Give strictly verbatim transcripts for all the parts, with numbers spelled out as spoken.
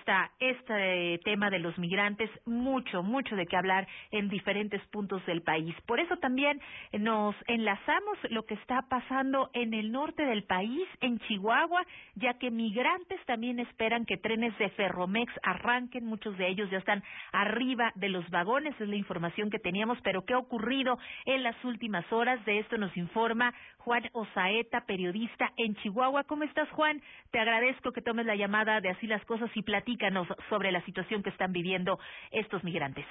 está este tema de los migrantes, mucho, mucho de qué hablar en diferentes puntos del país. Por eso también nos enlazamos lo que está pasando en el norte del país, en Chihuahua, ya que migrantes también esperan que trenes de Ferromex arranquen, muchos de ellos ya están arriba de los vagones, es la información que teníamos, pero ¿qué ha ocurrido en las últimas horas? De esto nos informa Juan Osaeta, periodista en Chihuahua. ¿Cómo estás, Juan? Te agradezco que tomes la llamada de Así las Cosas y platícanos sobre la situación que están viviendo estos migrantes.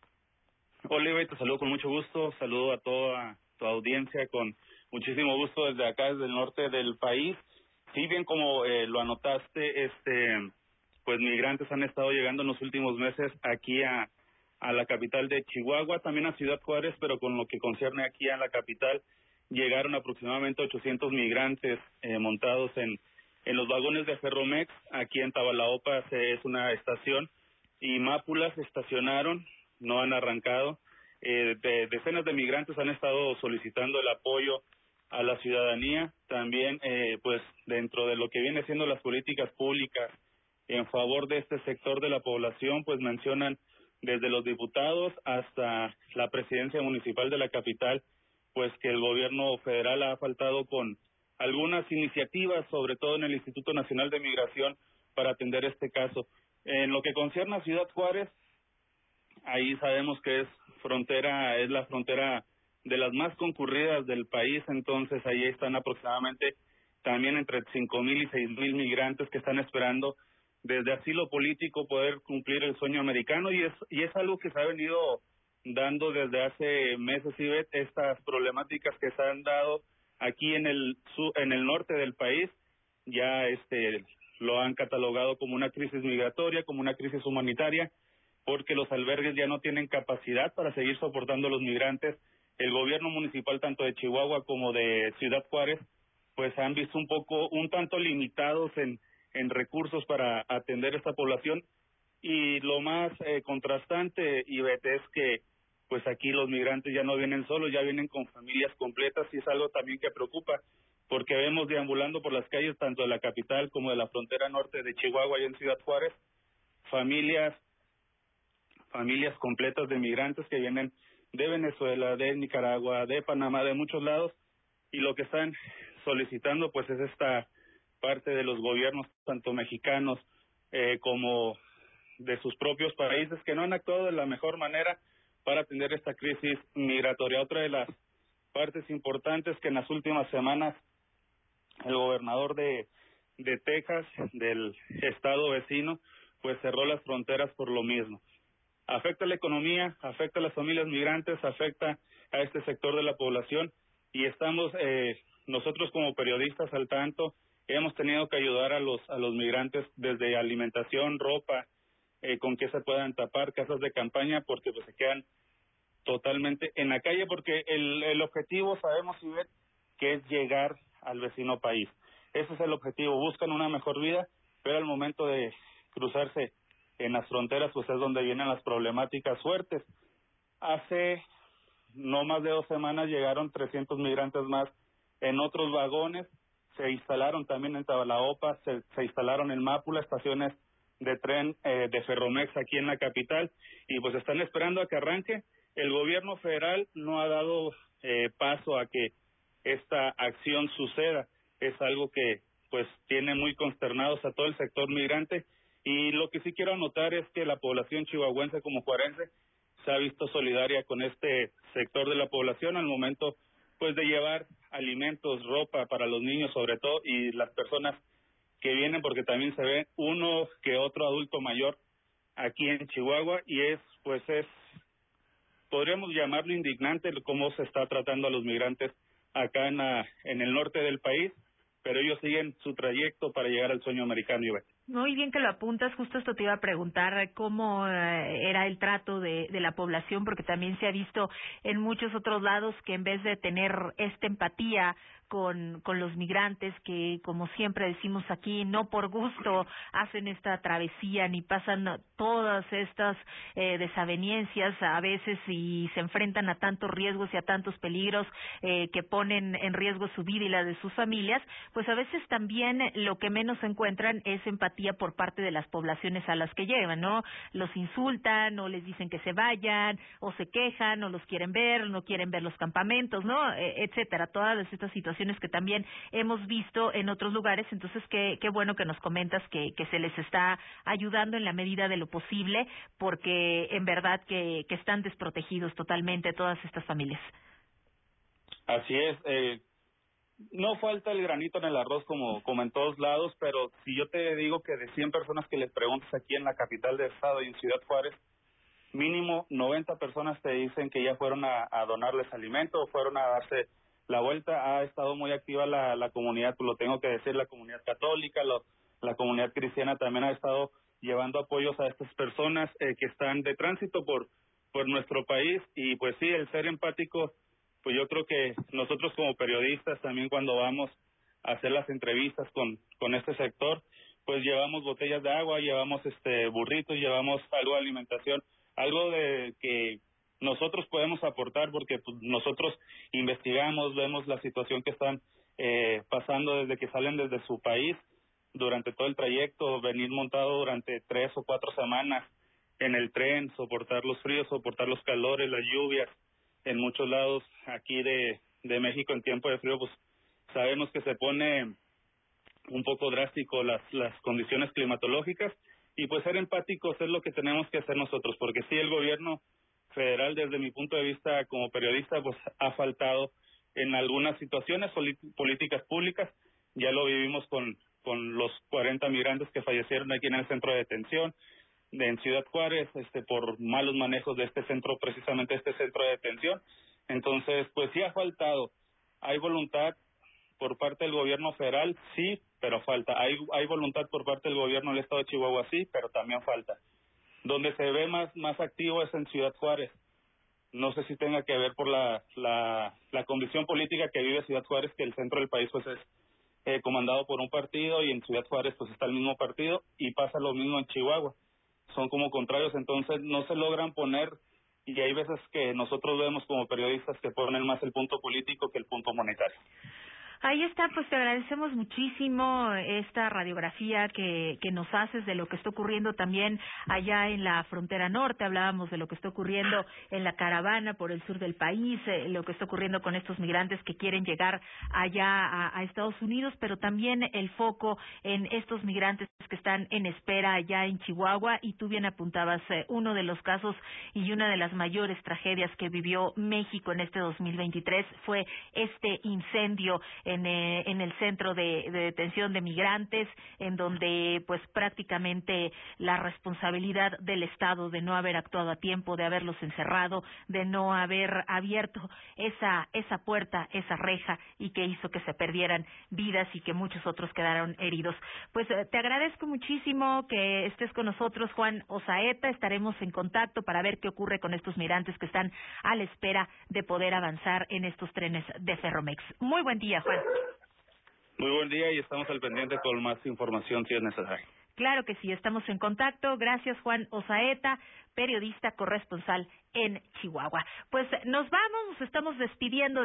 Hola, Eva, te saludo con mucho gusto, saludo a toda tu audiencia con muchísimo gusto desde acá, desde el norte del país. Sí, bien como eh, lo anotaste, este, pues migrantes han estado llegando en los últimos meses aquí a, a la capital de Chihuahua, también a Ciudad Juárez, pero con lo que concierne aquí a la capital, llegaron aproximadamente ochocientos migrantes eh, montados en, en los vagones de Ferromex. Aquí en Tabalaopas eh, es una estación, y Mápulas estacionaron, no han arrancado. Eh, de, decenas de migrantes han estado solicitando el apoyo a la ciudadanía, también eh, pues dentro de lo que viene siendo las políticas públicas en favor de este sector de la población, pues mencionan desde los diputados hasta la presidencia municipal de la capital, pues que el gobierno federal ha faltado con algunas iniciativas, sobre todo en el Instituto Nacional de Migración, para atender este caso. En lo que concierne a Ciudad Juárez, ahí sabemos que es frontera, es la frontera de las más concurridas del país, entonces ahí están aproximadamente también entre cinco mil y seis mil migrantes que están esperando desde asilo político poder cumplir el sueño americano, y es y es algo que se ha venido dando desde hace meses, y ve estas problemáticas que se han dado aquí en el sur, en el norte del país, ya este lo han catalogado como una crisis migratoria, como una crisis humanitaria, porque los albergues ya no tienen capacidad para seguir soportando a los migrantes. El gobierno municipal, tanto de Chihuahua como de Ciudad Juárez, pues han visto un poco, un tanto limitados en, en recursos para atender esta población. Y lo más eh, contrastante, Ivette, es que pues aquí los migrantes ya no vienen solos, ya vienen con familias completas, y es algo también que preocupa, porque vemos deambulando por las calles tanto de la capital como de la frontera norte de Chihuahua y en Ciudad Juárez, familias familias completas de migrantes que vienen de Venezuela, de Nicaragua, de Panamá, de muchos lados, y lo que están solicitando pues es esta parte de los gobiernos, tanto mexicanos eh, como de sus propios países, que no han actuado de la mejor manera para atender esta crisis migratoria. Otra de las partes importantes que en las últimas semanas el gobernador de, de Texas, del estado vecino, pues cerró las fronteras por lo mismo. Afecta la economía, afecta a las familias migrantes, afecta a este sector de la población, y estamos eh, nosotros como periodistas al tanto. Hemos tenido que ayudar a los a los migrantes desde alimentación, ropa, eh, con que se puedan tapar, casas de campaña, porque pues se quedan totalmente en la calle, porque el, el objetivo, sabemos, Ivette, que es llegar al vecino país. Ese es el objetivo, buscan una mejor vida, pero al momento de cruzarse en las fronteras, pues es donde vienen las problemáticas fuertes. Hace no más de dos semanas llegaron trescientos migrantes más en otros vagones, se instalaron también en Tabalaopas, se, se instalaron en Mápula, estaciones de tren eh, de Ferromex aquí en la capital, y pues están esperando a que arranque. El gobierno federal no ha dado eh, paso a que esta acción suceda. Es algo que pues tiene muy consternados a todo el sector migrante. Y lo que sí quiero anotar es que la población chihuahuense como juarense se ha visto solidaria con este sector de la población al momento pues de llevar alimentos, ropa para los niños sobre todo, y las personas que vienen, porque también se ve uno que otro adulto mayor aquí en Chihuahua, y es pues es podríamos llamarlo indignante cómo se está tratando a los migrantes acá en, la, en el norte del país, pero ellos siguen su trayecto para llegar al sueño americano, Ivette. Muy bien que lo apuntas, justo esto te iba a preguntar cómo eh, era el trato de, de la población, porque también se ha visto en muchos otros lados que en vez de tener esta empatía con, con los migrantes que, como siempre decimos aquí, no por gusto hacen esta travesía ni pasan todas estas eh, desavenencias a veces y se enfrentan a tantos riesgos y a tantos peligros eh, que ponen en riesgo su vida y la de sus familias, pues a veces también lo que menos encuentran es empatía por parte de las poblaciones a las que llevan, ¿no? Los insultan o les dicen que se vayan o se quejan o los quieren ver, no quieren ver los campamentos, ¿no? E- etcétera, todas estas situaciones que también hemos visto en otros lugares. Entonces, qué, qué bueno que nos comentas que, que se les está ayudando en la medida de lo posible, porque en verdad que, que están desprotegidos totalmente todas estas familias. Así es, eh, no falta el granito en el arroz como, como en todos lados, pero si yo te digo que de cien personas que les preguntas aquí en la capital del estado y en Ciudad Juárez, mínimo noventa personas te dicen que ya fueron a, a donarles alimento o fueron a darse la vuelta. Ha estado muy activa la, la comunidad, pues lo tengo que decir, la comunidad católica, lo, la comunidad cristiana también ha estado llevando apoyos a estas personas eh, que están de tránsito por, por nuestro país. Y pues sí, el ser empático, pues yo creo que nosotros como periodistas también cuando vamos a hacer las entrevistas con, con este sector, pues llevamos botellas de agua, llevamos este burritos, llevamos algo de alimentación, algo de que nosotros podemos aportar porque pues, nosotros investigamos, vemos la situación que están eh, pasando desde que salen desde su país, durante todo el trayecto, venir montado durante tres o cuatro semanas en el tren, soportar los fríos, soportar los calores, las lluvias, en muchos lados aquí de, de México en tiempo de frío, pues sabemos que se pone un poco drástico las, las condiciones climatológicas y pues ser empáticos es lo que tenemos que hacer nosotros, porque sí, el gobierno federal, desde mi punto de vista como periodista, pues ha faltado en algunas situaciones políticas públicas. Ya lo vivimos con, con los cuarenta migrantes que fallecieron aquí en el centro de detención de en Ciudad Juárez, este por malos manejos de este centro, precisamente este centro de detención. Entonces, pues sí ha faltado. Hay voluntad por parte del gobierno federal, sí, pero falta. Hay hay voluntad por parte del gobierno del estado de Chihuahua, sí, pero también falta. Donde se ve más más activo es en Ciudad Juárez. No sé si tenga que ver por la la, la condición política que vive Ciudad Juárez, que el centro del país pues es eh, comandado por un partido y en Ciudad Juárez pues está el mismo partido y pasa lo mismo en Chihuahua. Son como contrarios, entonces no se logran poner, y hay veces que nosotros vemos como periodistas que ponen más el punto político que el punto monetario. Ahí está, pues te agradecemos muchísimo esta radiografía que, que nos haces de lo que está ocurriendo también allá en la frontera norte. Hablábamos de lo que está ocurriendo en la caravana por el sur del país, eh, lo que está ocurriendo con estos migrantes que quieren llegar allá a, a Estados Unidos, pero también el foco en estos migrantes que están en espera allá en Chihuahua. Y tú bien apuntabas, eh, uno de los casos y una de las mayores tragedias que vivió México en este dos mil veintitrés fue este incendio En, eh, en el centro de, de detención de migrantes, en donde pues prácticamente la responsabilidad del Estado de no haber actuado a tiempo, de haberlos encerrado, de no haber abierto esa esa puerta, esa reja, y que hizo que se perdieran vidas y que muchos otros quedaron heridos. Pues eh, te agradezco muchísimo que estés con nosotros, Juan Osaeta. Estaremos en contacto para ver qué ocurre con estos migrantes que están a la espera de poder avanzar en estos trenes de Ferromex. Muy buen día, Juan. Muy buen día y estamos al pendiente con más información si es necesario. Claro que sí, estamos en contacto. Gracias, Juan Osaeta, periodista corresponsal en Chihuahua. Pues nos vamos, nos estamos despidiendo.